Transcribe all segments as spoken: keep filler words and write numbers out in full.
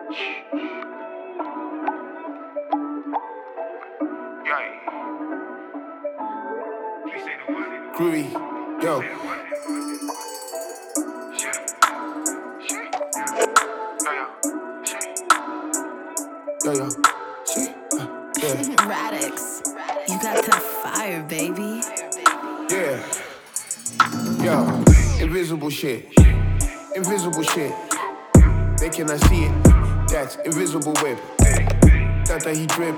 Groovy, yo. Yo, yo. See? Uh, yeah. Radix, you got that fire, baby. Yeah. Yo. Invisible shit. Invisible shit. They cannot see it. That's invisible whip. Thought that he drip.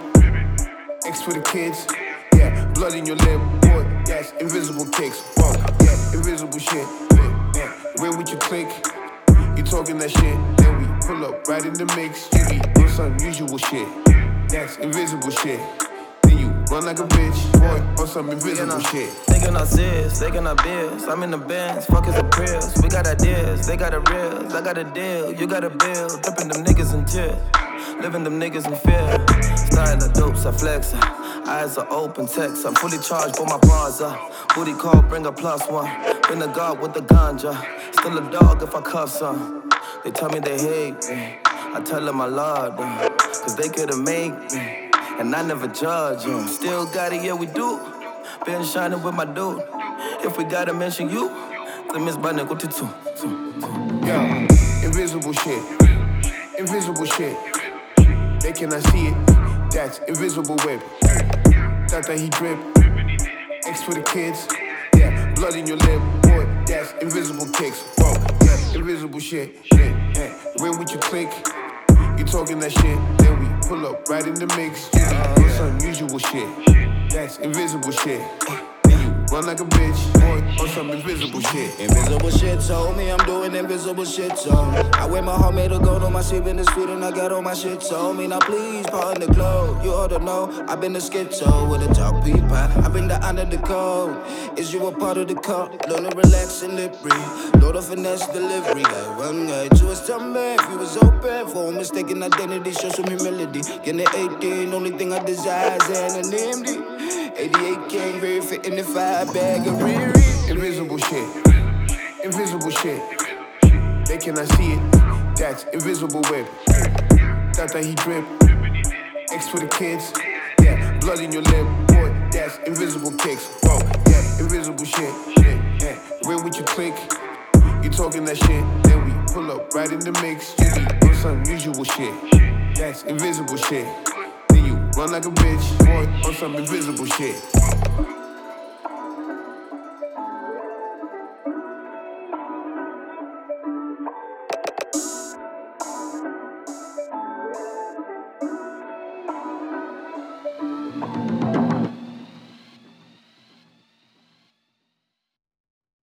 X for the kids. Yeah. Blood in your lip. Boy, that's invisible kicks. Whoa. Yeah. Invisible shit. Yeah. When we can click. You talking that shit. Then we pull up right in the mix. You be on some usual shit. That's invisible shit. Then you run like a bitch. Boy, on some invisible shit. Thinking I serious, thinking I biz. I'm in the Benz, fuck is a Prius. We got ideas, they got a reels. I got a deal, you got a bill. Dripping them niggas in tears, living them niggas in fear. Style of dopes, I flex. Eyes are open, text. I'm fully charged, but my bars up. Booty call, bring a plus one. Been a god with the ganja. Still a dog if I cuff some. They tell me they hate me. I tell them I love them. Cause they couldn't make me. And I never judge them. Still got it, yeah we do. Been shining with my dude. If we gotta mention you, then Miss Bunny go to two. Yo, invisible shit. Invisible shit. They cannot see it. That's invisible whip. Thought that he drip. X for the kids. Yeah, blood in your lip. Boy, that's invisible kicks. Whoa, yeah, invisible shit. Shit, yeah. When we can click, you talking that shit. Then we pull up right in the mix. You be on some usual shit. That's invisible shit. Then you run like a bitch. Boy, on some invisible shit. Invisible shit told me I'm doing invisible shit told me. I wear my homemade to go on my sleep in the street and I got all my shit told me. Now please pardon the glow. You ought to know I've been a schizo with a top pea pie. I bring the honor the code. Is you a part of the cult? Learn to relax and lip breathe. Lord of finesse delivery. Like one guy to us tell me if you was open for a mistaken identity. Show some humility. Getting eighteen, only thing I desire is anonymity. eighty-eight came very fit in the five bag of Riri. Invisible shit. Invisible shit. They cannot see it. That's invisible whip. Thought that he drip. X for the kids. Yeah, blood in your lip. Boy, that's invisible kicks. Whoa, yeah, invisible shit. Yeah, yeah. When we can click, you talking that shit. Then we pull up right in the mix. You be on some usual shit. That's invisible shit. Then you run like a bitch. Boy, on some invisible shit. Thank you.